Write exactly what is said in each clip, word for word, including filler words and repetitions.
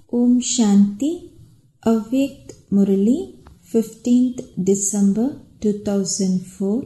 ஓம் சாந்தி. Avyakt Murli, fifteenth December two thousand four.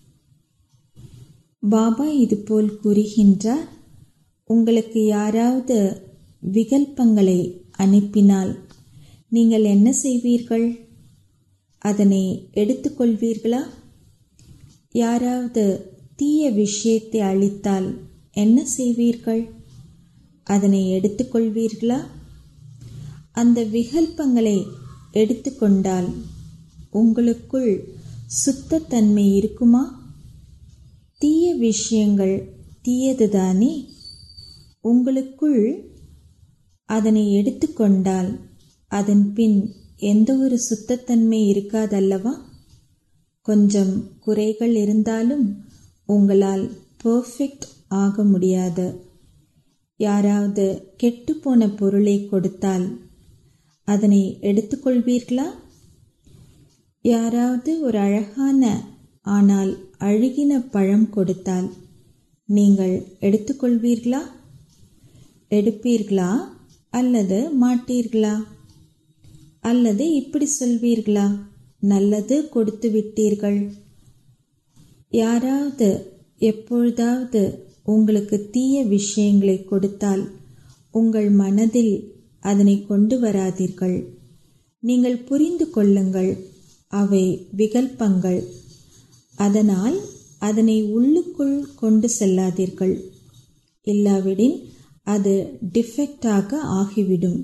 Baba இதுபோல் கூறுகின்றார், உங்களுக்கு யாராவது விகல்பங்களை அனுப்பினால் நீங்கள் என்ன செய்வீர்கள்? அதனை எடுத்துக்கொள்வீர்களா? யாராவது தீய விஷயத்தை அளித்தால் என்ன செய்வீர்கள்? அதனை எடுத்துக்கொள்வீர்களா? அந்த விகல்பங்களை எடுத்துக்கொண்டால் உங்களுக்குள் சுத்தத்தன்மை இருக்குமா? தீய விஷயங்கள் தீயதுதானே. உங்களுக்குள் அதனை எடுத்துக்கொண்டால் அதன் பின் எந்த ஒரு சுத்தத்தன்மை இருக்காதல்லவா? கொஞ்சம் குறைகள் இருந்தாலும் உங்களால் பெர்ஃபெக்ட் ஆக முடியாது. யாராவது கெட்டுப்போன பொருளை கொடுத்தால் அதனை எடுத்துக்கொள்வீர்களா? யாராவது ஒரு அழகான ஆனால் அழுகின பழம் கொடுத்தால் நீங்கள் எடுத்துக்கொள்வீர்களா? எடுப்பீர்களா அல்லது மாட்டீர்களா? அல்லது இப்படி சொல்வீர்களா, நல்லது கொடுத்து விட்டீர்கள். யாராவது எப்பொழுதாவது உங்களுக்கு தீய விஷயங்களை கொடுத்தால் உங்கள் மனதில் அதனை கொண்டு வராதீர்கள். நீங்கள் புரிந்து கொள்ளுங்கள், அவை விகல்பங்கள். அதனால் அதனை உள்ளுக்குள் கொண்டு செல்லாதீர்கள். இல்லாவிடின் அது டிஃபெக்டாக ஆகிவிடும்.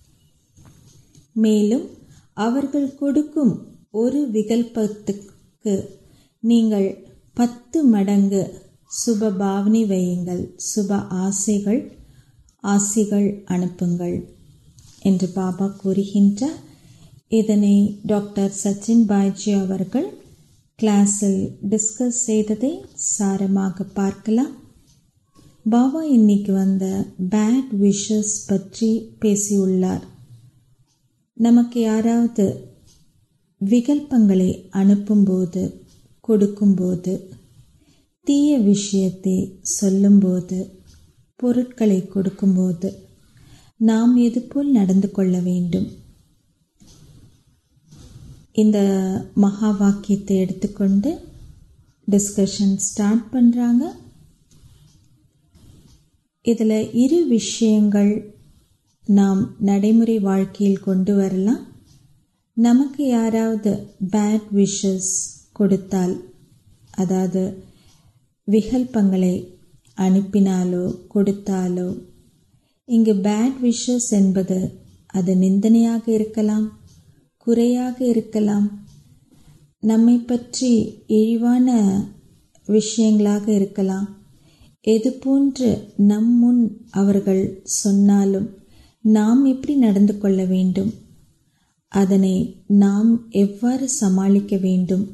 மேலும் அவர்கள் கொடுக்கும் ஒரு விகல்பத்துக்கு நீங்கள் பத்து மடங்கு சுப பாவனை வையுங்கள், சுப ஆசைகள் ஆசிகள் அனுப்புங்கள் என்று பாபா கூறுகின்றார். இதனை டாக்டர் சச்சின் பாய்ஜி அவர்கள் கிளாஸில் டிஸ்கஸ் செய்ததை சாரமாக பார்க்கலாம். பாபா இன்னைக்கு வந்த பேட் விஷஸ் பற்றி பேசியுள்ளார். நமக்கு யாராவது விகல்பங்களை அனுப்பும்போது, கொடுக்கும்போது, தீய விஷயத்தை சொல்லும்போது, பொருட்களை கொடுக்கும்போது நாம் எதுபோல் நடந்து கொள்ள வேண்டும்? இந்த மகா வாக்கியத்தை எடுத்துக்கொண்டு டிஸ்கஷன் ஸ்டார்ட் பண்ணுறாங்க. இதில் இரு விஷயங்கள் நாம் நடைமுறை வாழ்க்கையில் கொண்டு வரலாம். நமக்கு யாராவது பேட் விஷஸ் கொடுத்தால், அதாவது விகல்பங்களை அனுப்பினாலோ கொடுத்தாலோ, இங்கு பேட் விஷஸ் என்பது அது நிந்தனையாக இருக்கலாம், குறையாக இருக்கலாம், நம்மை பற்றி இழிவான விஷயங்களாக இருக்கலாம். எது போன்று நம் முன் அவர்கள் சொன்னாலும் நாம் எப்படி நடந்து கொள்ள வேண்டும்? அதனை நாம் எவ்வாறு சமாளிக்க வேண்டும்?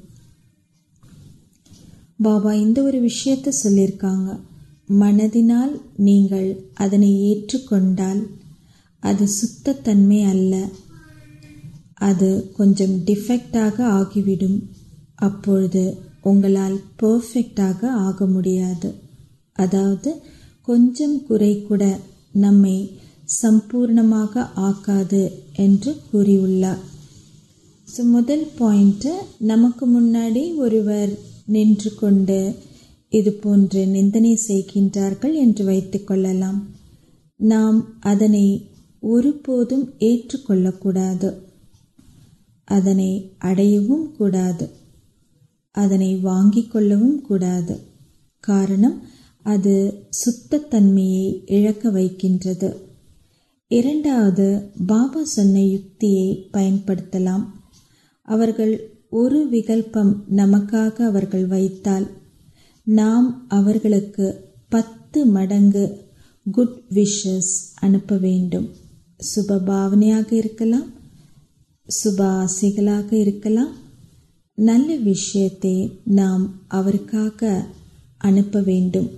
பாபா இந்த ஒரு விஷயத்தை சொல்லியிருக்காங்க. மனதினால் நீங்கள் அதனை ஏற்றுக்கொண்டால் அது சுத்தத்தன்மை அல்ல, அது கொஞ்சம் டிஃபெக்டாக ஆகிவிடும். அப்பொழுது உங்களால் பெர்ஃபெக்டாக ஆக முடியாது. அதாவது கொஞ்சம் குறை கூட நம்மை சம்பூர்ணமாக ஆக்காது என்று கூறியுள்ளார். ஸோ முதல் பாயிண்ட்டு, நமக்கு முன்னாடி ஒருவர் நின்று கொண்டு இது போன்று நிந்தனை செய்கின்றார்கள் என்று வைத்து கொள்ளலாம். நாம் அதனை ஒருபோதும் ஏற்றுக்கொள்ளக்கூடாது, அதனை அடையவும் கூடாது, அதனை வாங்கிக் கொள்ளவும் கூடாது. காரணம், அது சுத்தத்தன்மையை இழக்க வைக்கின்றது. இரண்டாவது, பாபா சொன்ன யுக்தியை பயன்படுத்தலாம். அவர்கள் ஒரு விகல்பம் நமக்காக அவர்கள் வைத்தால் நாம் அவர்களுக்கு பத்து மடங்கு குட் விஷஸ் அனுப்ப வேண்டும். சுப பாவனையாக இருக்கலாம், சுப ஆசைகளாக இருக்கலாம். நல்ல விஷயத்தை நாம் அவருக்காக அனுப்ப வேண்டும்.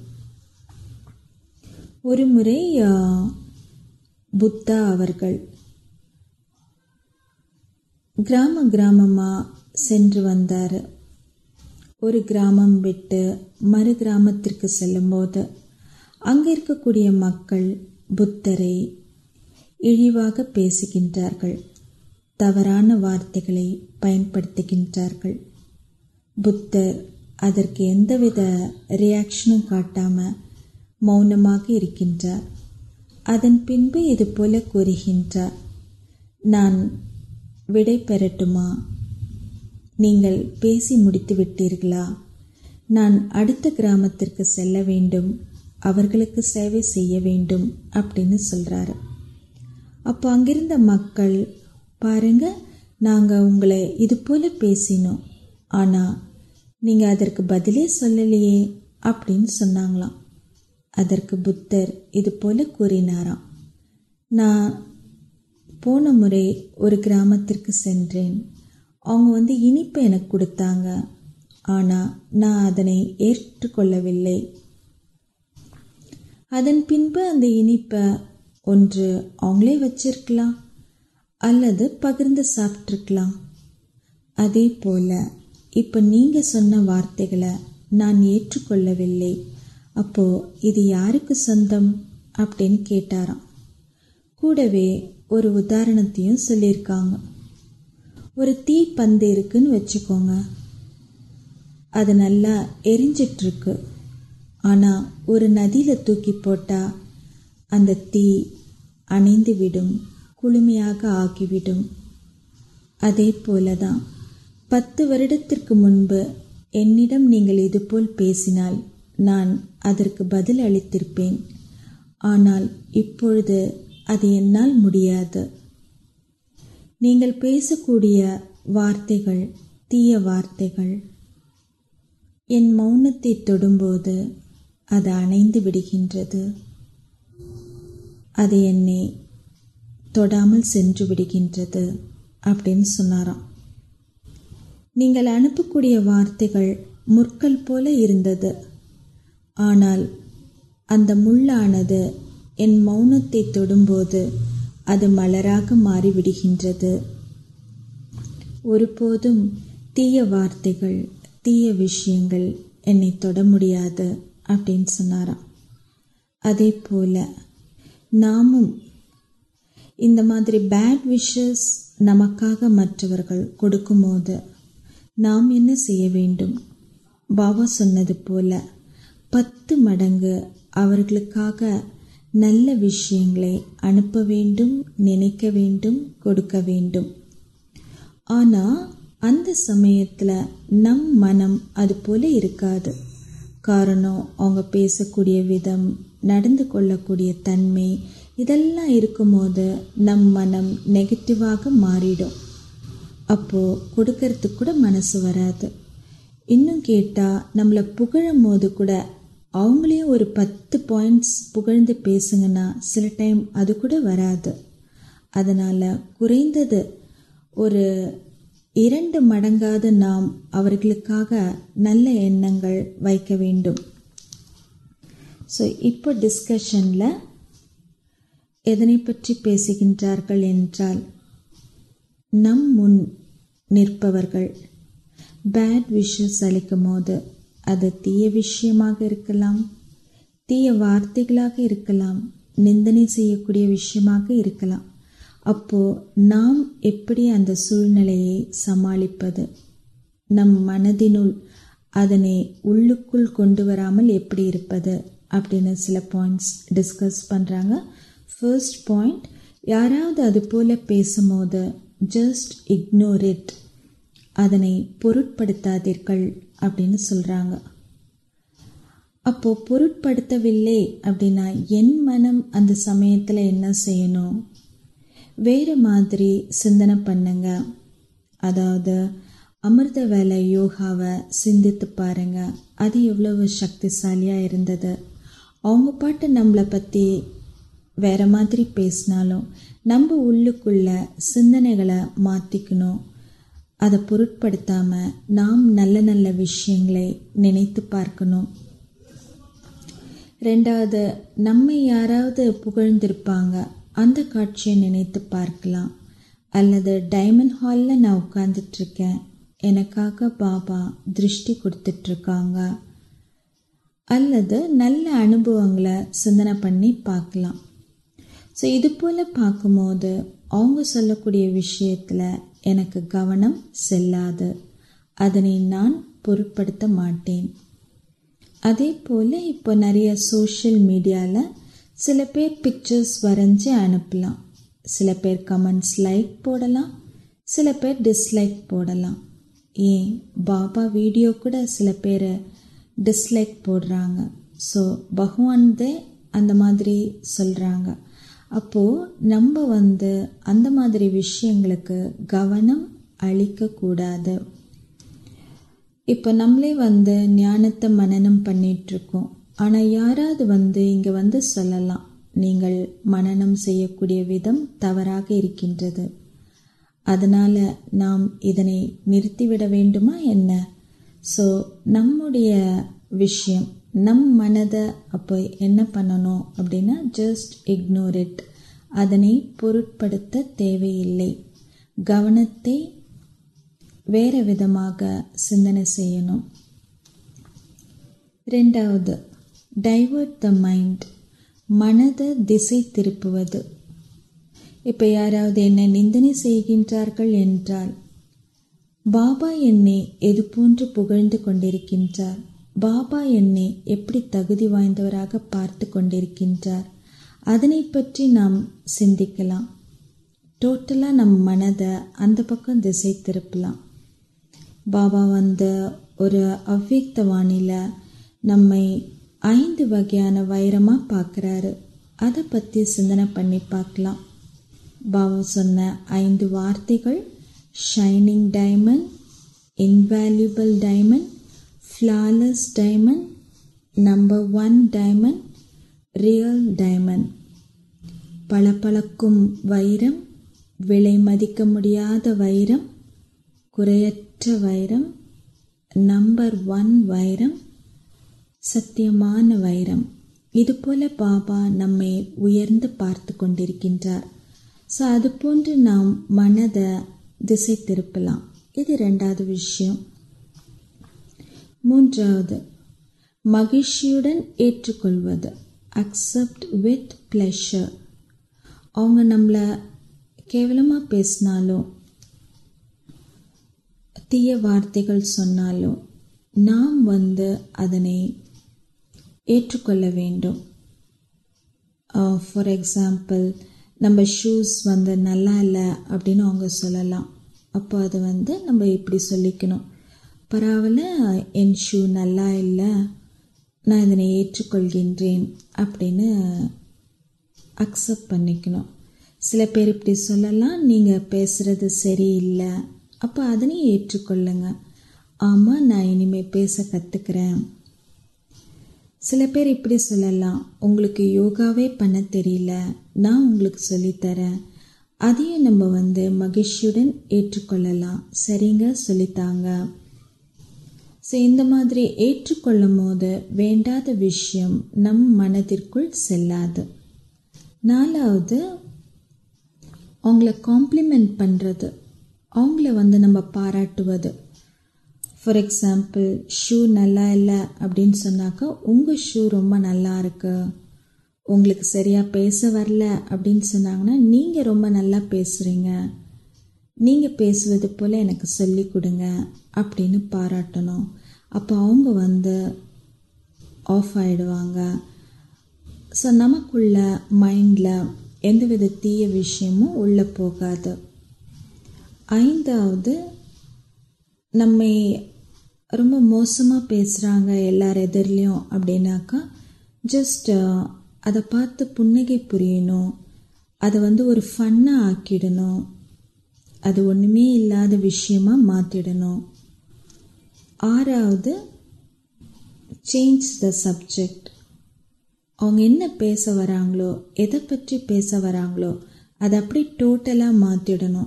ஒரு முறை புத்தா அவர்கள் கிராம கிராமமாக சென்று வந்தார். ஒரு கிராமம் விட்டு மறு கிராமத்திற்கு செல்லும்போது அங்கே இருக்கக்கூடிய மக்கள் புத்தரை இழிவாக பேசுகின்றார்கள், தவறான வார்த்தைகளை பயன்படுத்துகின்றார்கள். புத்தர் அதற்கு எந்தவித ரியாக்ஷனும் காட்டாம மௌனமாக இருக்கின்றார். அதன் பின்பு இது போல கூறுகின்றார், நான் விடை பெறட்டுமா? நீங்கள் பேசி முடித்து விட்டீர்களா? நான் அடுத்த கிராமத்திற்கு செல்ல வேண்டும், அவர்களுக்கு சேவை செய்ய வேண்டும் அப்படின்னு சொல்றாரு. அப்போ அங்கிருந்த மக்கள், பாருங்க, நாங்கள் உங்களை இது போல பேசினோம், ஆனால் நீங்கள் அதற்கு பதிலே சொல்லலையே அப்படின்னு சொன்னாங்களாம். அதற்கு புத்தர் இது போல கூறினாராம், நான் போன முறை ஒரு கிராமத்திற்கு சென்றேன். அவங்க வந்து இனிப்பை எனக்கு கொடுத்தாங்க, ஆனால் நான் அதனை ஏற்றுக்கொள்ளவில்லை. அதன் பின்பு அந்த இனிப்பை ஒன்று அவங்களே வச்சிருக்கலாம் அல்லது பகிர்ந்து சாப்பிட்ருக்கலாம். அதே போல இப்போ நீங்கள் சொன்ன வார்த்தைகளை நான் ஏற்றுக்கொள்ளவில்லை. அப்போ இது யாருக்கு சொந்தம் அப்படின்னு கேட்டாராம். கூடவே ஒரு உதாரணத்தையும் சொல்லியிருக்காங்க. ஒரு தீ பந்து இருக்குன்னு வச்சுக்கோங்க. அது நல்லா எரிஞ்சிட்ருக்கு. ஆனால் ஒரு நதியில் தூக்கி போட்டால் அந்த தீ அணைந்து விடும், குளுமையாக ஆகிவிடும். அதே போல தான் பத்து வருடத்திற்கு முன்பு என்னிடம் நீங்கள் இதுபோல் பேசினால் நான் அதற்கு பதில் அளித்திருப்பேன். ஆனால் இப்பொழுது அது என்னால் முடியாது. நீங்கள் பேசக்கூடிய வார்த்தைகள் தீய வார்த்தைகள். என் மௌனத்தை தொடும்போது அது அணைந்து விடுகின்றது. அது என்னை தொடாமல் சென்று விடுகின்றது அப்படின்னு சொன்னாராம். நீங்கள் அனுப்பக்கூடிய வார்த்தைகள் முற்கள் போல இருந்தது. ஆனால் அந்த முள்ளானது என் மௌனத்தை தொடும்போது அது மலராக மாறிவிடுகின்றது. ஒருபோதும் தீய வார்த்தைகள், தீய விஷயங்கள் என்னை தொட முடியாது அப்படின்னு சொன்னாராம். அதே போல நாமும் இந்த மாதிரி பேட் விஷஸ் நமக்காக மற்றவர்கள் கொடுக்கும்போது நாம் என்ன செய்ய வேண்டும்? பாபா சொன்னது போல பத்து மடங்கு அவர்களுக்காக நல்ல விஷயங்களை அனுப்ப வேண்டும், நினைக்க வேண்டும், கொடுக்க வேண்டும். ஆனால் அந்த சமயத்தில் நம் மனம் அது போல இருக்காது. காரணம், அவங்க பேசக்கூடிய விதம், நடந்து கொள்ளக்கூடிய தன்மை, இதெல்லாம் இருக்கும்போது நம் மனம் நெகட்டிவாக மாறிடும். அப்போது கொடுக்கறதுக்கு கூட மனசு வராது. இன்னும் கேட்டால் நம்மளை புகழும் போது கூட அவங்களையும் ஒரு பத்து பாயிண்ட்ஸ் புகழ்ந்து பேசுங்கன்னா சில டைம் அது கூட வராது. அதனால் குறைந்தது ஒரு இரண்டு மடங்காவது நாம் அவர்களுக்காக நல்ல எண்ணங்கள் வைக்க வேண்டும். ஸோ இப்போ டிஸ்கஷனில் எதனை பற்றி பேசுகின்றார்கள் என்றால், நம் முன் நிற்பவர்கள் பேட் விஷஸ் அளிக்கும் போது அது தீய விஷயமாக இருக்கலாம், தீய வார்த்தைகளாக இருக்கலாம், நிந்தனை செய்யக்கூடிய விஷயமாக இருக்கலாம். அப்போது நாம் எப்படி அந்த சூழ்நிலையை சமாளிப்பது, நம் மனதினுள் அதனை உள்ளுக்குள் கொண்டு வராமல் எப்படி இருப்பது அப்படின்னு சில பாயிண்ட்ஸ் டிஸ்கஸ் பண்ணுறாங்க. ஃபர்ஸ்ட் பாயிண்ட், யாராவது அது போல் பேசும்போது ஜஸ்ட் இக்னோர் இட், அதனை பொருட்படுத்தாதீர்கள் அப்படின்னு சொல்கிறாங்க. அப்போது பொருட்படுத்தவில்லை அப்படின்னா என் மனம் அந்த சமயத்தில் என்ன செய்யணும்? வேறு மாதிரி சிந்தனை பண்ணுங்க. அதாவது அமிர்த வேலை யோகாவை சிந்தித்து பாருங்க. அது எவ்வளவு சக்திசாலியாக இருந்தது. அவங்க பாட்டு நம்மளை பற்றி வேற மாதிரி பேசினாலும் நம்ம உள்ளுக்குள்ள சிந்தனைகளை மாற்றிக்கணும். அதை பொருட்படுத்தாமல் நாம் நல்ல நல்ல விஷயங்களை நினைத்து பார்க்கணும். ரெண்டாவது, நம்மை யாராவது புகழ்ந்திருப்பாங்க, அந்த காட்சியை நினைத்து பார்க்கலாம். அல்லது டைமண்ட் ஹாலில் நான் உட்கார்ந்துட்ருக்கேன், எனக்காக பாபா திருஷ்டி கொடுத்துட்ருக்காங்க. அல்லது நல்ல அனுபவங்களை சிந்தனை பண்ணி பார்க்கலாம். ஸோ இது போல் பார்க்கும்போது அவங்க சொல்லக்கூடிய விஷயத்தில் எனக்கு கவனம் செல்லாது, அதனை நான் பொருட்படுத்த மாட்டேன். அதே போல் இப்போ நிறைய சோஷியல் மீடியாவில் சில பேர் பிக்சர்ஸ் வரைஞ்சி அனுப்பலாம், சில பேர் கமெண்ட்ஸ் லைக் போடலாம், சில பேர் டிஸ்லைக் போடலாம். ஏன் பாபா வீடியோ கூட சில பேர் டிஸ்லைக் போடுறாங்க. ஸோ பகவான்தே அந்த மாதிரி சொல்கிறாங்க. அப்போது நம்ம வந்து அந்த மாதிரி விஷயங்களுக்கு கவனம் அளிக்கக்கூடாது. இப்போ நம்மளே வந்து ஞானத்தை மனனம் பண்ணிகிட்ருக்கோம். ஆனால் யாராவது வந்து இங்கே வந்து சொல்லலாம், நீங்கள் மனனம் செய்யக்கூடிய விதம் தவறாக இருக்கின்றது, அதனால் நாம் இதனை நிறுத்திவிட வேண்டுமா என்ன? ஸோ நம்முடைய விஷயம், நம் மனதை அப்போ என்ன பண்ணணும் அப்படின்னா, ஜஸ்ட் இக்னோர் இட், அதனை பொருட்படுத்த தேவையில்லை. கவனத்தை வேறு விதமாக சிந்தனை செய்யணும். ரெண்டாவது, டைவர்ட் த மைண்ட், மனதை திசை திருப்புவது. இப்போ யாராவது என்னை நிந்தனை செய்கின்றார்கள் என்றால், பாபா என்னை எது போன்று புகழ்ந்து கொண்டிருக்கின்றார், பாபா என்னை எப்படி தகுதி வாய்ந்தவராக பார்த்து கொண்டிருக்கின்றார், அதனை பற்றி நாம் சிந்திக்கலாம். டோட்டலாக நம் மனதை அந்த பக்கம் திசை திருப்பலாம். பாபா வந்த ஒரு அவ்வியக்த வாணியில் நம்மை ஐந்து வகையான வைரமாக பார்க்குறாரு. அதை பற்றி சிந்தனை பண்ணி பார்க்கலாம். பாபா சொன்ன ஐந்து வார்த்தைகள்: shining diamond, invaluable diamond, flawless diamond, number one diamond, real diamond. பளபளக்கும் வைரம், விலை மதிக்க முடியாத வைரம், குறையற்ற வைரம், நம்பர் ஒன் வைரம், சத்தியமான வைரம். இது போல பாபா நம்மை உயர்ந்து பார்த்து கொண்டிருக்கின்றார். ஸோ அது போன்று நாம் மனதை திசை திருப்பலாம். இது ரெண்டாவது விஷயம். மூன்றாவது, மகிழ்ச்சியுடன் ஏற்றுக்கொள்வது, அக்செப்ட் வித் ப்ளஷர். அவங்க நம்மளை கேவலமாக பேசினாலும், தீய வார்த்தைகள் சொன்னாலும், நாம் வந்து அதனை ஏற்றுக்கொள்ள வேண்டும். ஃபார் எக்ஸாம்பிள், நம்ம ஷூஸ் வந்து நல்லா இல்லை அப்படின்னு அவங்க சொல்லலாம். அப்போ அது வந்து நம்ம இப்படி சொல்லிக்கணும்: பரவாயில்ல, என் ஷூ நல்லா இல்லை, நான் இதனை ஏற்றுக்கொள்கின்றேன் அப்படின்னு அக்செப்ட் பண்ணிக்கணும். சில பேர் இப்படி சொல்லலாம்: நீங்கள் பேசுகிறது சரியில்லை, அப்போ அதனையும் ஏற்றுக்கொள்ளுங்க. ஆமாம், நான் இனிமேல் பேச கற்றுக்கிறேன். சில பேர் இப்படி சொல்லலாம்: உங்களுக்கு யோகாவே பண்ண தெரியல, நான் உங்களுக்கு சொல்லித்தரேன். அதையும் நம்ம வந்து மகிழ்ச்சியுடன் ஏற்றுக்கொள்ளலாம். சரிங்க, சொல்லித்தாங்க. ஸோ இந்த மாதிரி ஏற்றுக்கொள்ளும் போது வேண்டாத விஷயம் நம் மனதிற்குள் செல்லாது. நாலாவது, அவங்கள காம்ப்ளிமெண்ட் பண்ணுறது, அவங்கள வந்து நம்ம பாராட்டுவது. ஃபார் எக்ஸாம்பிள், ஷூ நல்லா இல்லை அப்படின்னு சொன்னாக்கா, உங்கள் ஷூ ரொம்ப நல்லா இருக்கு. உங்களுக்கு சரியாக பேச வரல அப்படின்னு சொன்னாங்கன்னா, நீங்கள் ரொம்ப நல்லா பேசுகிறீங்க, நீங்கள் பேசுவது போல் எனக்கு சொல்லி கொடுங்க அப்படின்னு பாராட்டணும். அப்போ அவங்க வந்து ஆஃப் ஆகிடுவாங்க. ஸோ நமக்குள்ள மைண்டில் எந்தவித தீய விஷயமும் உள்ளே போகாது. ஐந்தாவது, நம்மை ரொம்ப மோசமாக பேசுகிறாங்க எல்லார் எதிர்லேயும் அப்படின்னாக்கா, ஜஸ்ட் அதை பார்த்து புன்னகை புரியணும், அதை வந்து ஒரு ஃபன்னாக ஆக்கிடணும், அது ஒன்றுமே இல்லாத விஷயமாக மாற்றிடணும். ஆறாவது, சேஞ்ச் த சப்ஜெக்ட். அவங்க என்ன பேச வராங்களோ, எதை பற்றி பேச வராங்களோ, அதை அப்படி டோட்டலாக மாற்றிடணும்.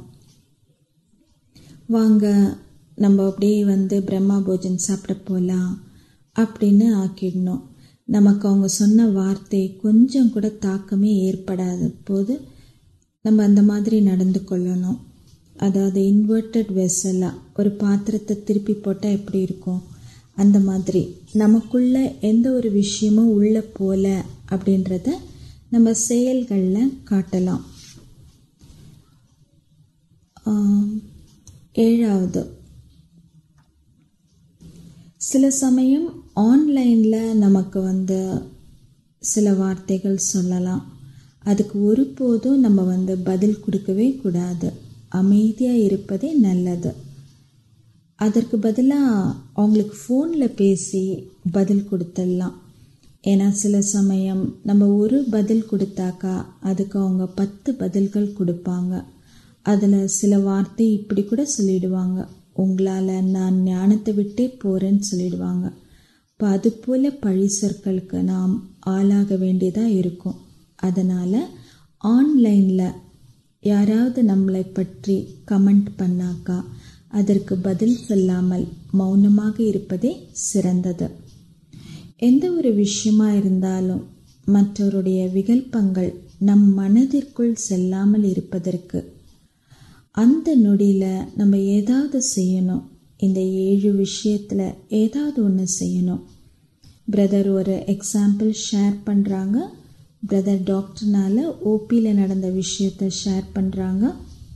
வாங்க நம்ம அப்படியே வந்து பிரம்மா போஜன் சாப்பிட போகலாம் அப்படின்னு ஆக்கிடணும். நமக்கு அவங்க சொன்ன வார்த்தை கொஞ்சம் கூட தாக்கமே ஏற்படாத போது நம்ம அந்த மாதிரி நடந்து கொள்ளணும். அதாவது இன்வெர்டட் வெசலாக ஒரு பாத்திரத்தை திருப்பி போட்டால் எப்படி இருக்கும், அந்த மாதிரி நமக்குள்ள எந்த ஒரு விஷயமும் உள்ளே போல அப்படின்றத நம்ம செயல்களில் காட்டலாம். ஏழாவது, சில சமயம் ஆன்லைனில் நமக்கு வந்து சில வார்த்தைகள் சொல்லலாம். அதுக்கு ஒருபோதும் நம்ம வந்து பதில் கொடுக்கவே கூடாது. அமைதியாக இருப்பதே நல்லது. அதற்கு பதிலாக அவங்களுக்கு ஃபோனில் பேசி பதில் கொடுத்துடலாம். ஏன்னா சில சமயம் நம்ம ஒரு பதில் கொடுத்தாக்கா அதுக்கு அவங்க பத்து பதில்கள் கொடுப்பாங்க. அதில் சில வார்த்தை இப்படி கூட சொல்லிடுவாங்க, உங்களால் நான் ஞானத்தை விட்டே போகிறேன்னு சொல்லிடுவாங்க. இப்போ அது போல் பழி சொற்களுக்கு நாம் ஆளாக வேண்டியதாக இருக்கும். அதனால் ஆன்லைனில் யாராவது நம்மளை பற்றி கமெண்ட் பண்ணாக்கா அதற்கு பதில் சொல்லாமல் மௌனமாக இருப்பதே சிறந்தது. எந்த ஒரு விஷயமா இருந்தாலும் மற்றவருடைய விகல்பங்கள் நம் மனதிற்குள் செல்லாமல் இருப்பதற்கு அந்த நொடியில் நம்ம ஏதாவது செய்யணும். இந்த ஏழு விஷயத்தில் ஏதாவது ஒன்று செய்யணும். பிரதர் ஒரு எக்ஸாம்பிள் ஷேர் பண்ணுறாங்க. பிரதர் டாக்டர்னால் ஓபியில் நடந்த விஷயத்தை ஷேர் பண்ணுறாங்க.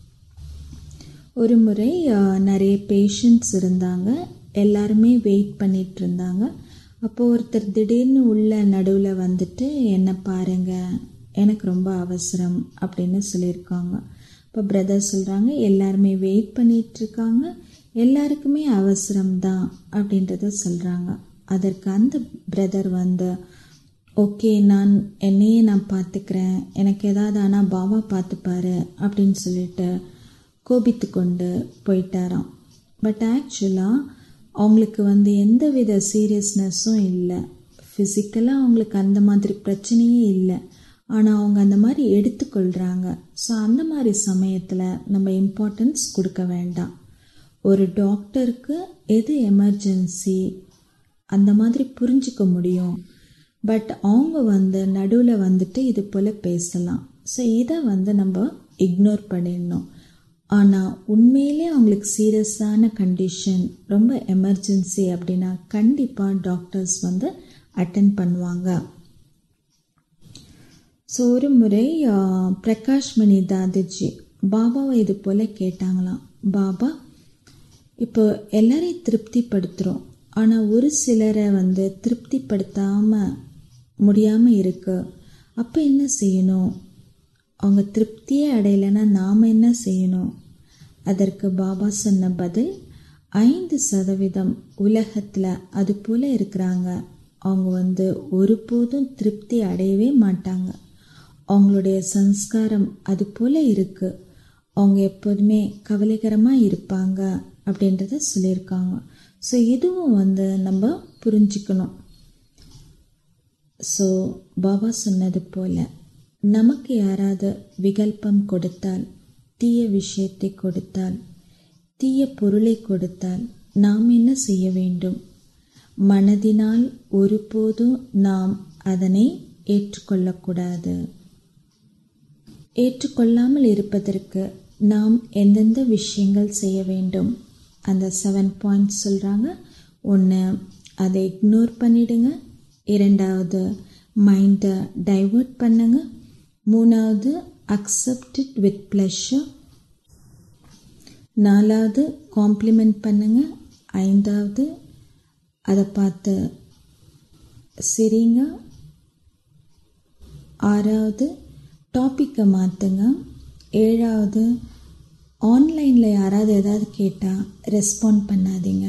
ஒரு முறை நிறைய பேஷண்ட்ஸ் இருந்தாங்க. எல்லாருமே வெயிட் பண்ணிகிட்டு இருந்தாங்க. அப்போது ஒருத்தர் திடீர்னு உள்ள நடுவில் வந்துட்டு என்ன பாருங்கள், எனக்கு ரொம்ப அவசரம் அப்படின்னு சொல்லியிருக்காங்க. இப்போ பிரதர் சொல்கிறாங்க, எல்லாருமே வெயிட் பண்ணிகிட்ருக்காங்க, எல்லாருக்குமே அவசரம்தான் அப்படின்றத சொல்கிறாங்க. அதற்கு அந்த பிரதர் வந்து, ஓகே நான் என்னையே நான் பார்த்துக்கிறேன், எனக்கு ஏதாவது ஆனால் பாபா பார்த்துப்பாரு அப்படின்னு சொல்லிட்டு கோபித்து கொண்டு போயிட்டாராம். பட் ஆக்சுவலாக அவங்களுக்கு வந்து எந்த வித சீரியஸ்னஸும் இல்லை. ஃபிசிக்கலாக அவங்களுக்கு அந்த மாதிரி பிரச்சனையே இல்லை. ஆனால் அவங்க அந்த மாதிரி எடுத்துக்கொள்கிறாங்க. ஸோ அந்த மாதிரி சமயத்தில் நம்ம இம்பார்ட்டன்ஸ் கொடுக்க வேண்டாம். ஒரு டாக்டருக்கு எது எமர்ஜென்சி அந்த மாதிரி புரிஞ்சிக்க முடியும். பட் அவங்க வந்து நடுவில் வந்துட்டு இது போல் பேசலாம். ஸோ இதை வந்து நம்ம இக்னோர் பண்ணிடணும். ஆனால் உண்மையிலே அவங்களுக்கு சீரியஸான கண்டிஷன், ரொம்ப எமர்ஜென்சி அப்படின்னா கண்டிப்பாக டாக்டர்ஸ் வந்து அட்டென்ட் பண்ணுவாங்க. ஸோ ஒரு முறை பிரகாஷ் மணி தாதிஜி பாபாவை இது போல் கேட்டாங்களாம், பாபா இப்போ எல்லாரையும் திருப்திப்படுத்துகிறோம், ஆனால் ஒரு சிலரை வந்து திருப்திப்படுத்தாமல் முடியாமல் இருக்கு, அப்போ என்ன செய்யணும்? அவங்க திருப்தியே அடையலைன்னா நாம் என்ன செய்யணும்? அதற்கு பாபா சொன்ன பதில், ஐந்து சதவீதம் உலகத்தில் அது போல் இருக்கிறாங்க. அவங்க வந்து ஒருபோதும் திருப்தி அடையவே மாட்டாங்க. அவங்களுடைய சம்ஸ்காரம் அது போல் இருக்குது. அவங்க எப்போதுமே கவலைகரமாக இருப்பாங்க அப்படின்றத சொல்லியிருக்காங்க. ஸோ இதுவும் வந்து நம்ம புரிஞ்சுக்கணும். ஸோ பாபா சொன்னது போல் நமக்கு யாராவது விகல்பம் கொடுத்தால், தீய விஷயத்தை கொடுத்தால், தீய பொருளை கொடுத்தால் நாம் என்ன செய்ய வேண்டும்? மனதினால் ஒருபோதும் நாம் அதனை ஏற்றுக்கொள்ளக்கூடாது. ஏற்றுக்கொள்ளாமல் இருப்பதற்கு நாம் எந்தெந்த விஷயங்கள் செய்ய வேண்டும்? அந்த செவன் பாயிண்ட்ஸ் சொல்கிறாங்க. ஒன்று, அதை இக்னோர் பண்ணிடுங்க. இரண்டாவது, மைண்டை டைவர்ட் பண்ணுங்க. மூணாவது, அக்செப்ட் இட் வித் ப்ளஷர். நாலாவது, காம்ப்ளிமெண்ட் பண்ணுங்க. ஐந்தாவது, அதை பார்த்து சிரிங்க. ஆறாவது, டாப்பிக்கை மாற்றுங்க. ஏழாவது, ஆன்லைனில் யாராவது ஏதாவது கேட்டால் ரெஸ்பாண்ட் பண்ணாதீங்க.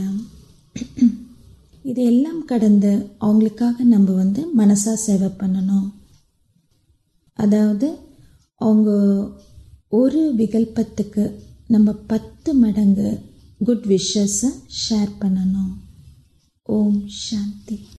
இது எல்லாம் கடந்து அவங்களுக்காக நம்ம வந்து மனசா சேவை பண்ணணும். அதாவது அவங்க ஒரு விகல்பத்துக்கு நம்ம பத்து மடங்கு குட் விஷஸை ஷேர் பண்ணணும். ஓம் சாந்தி.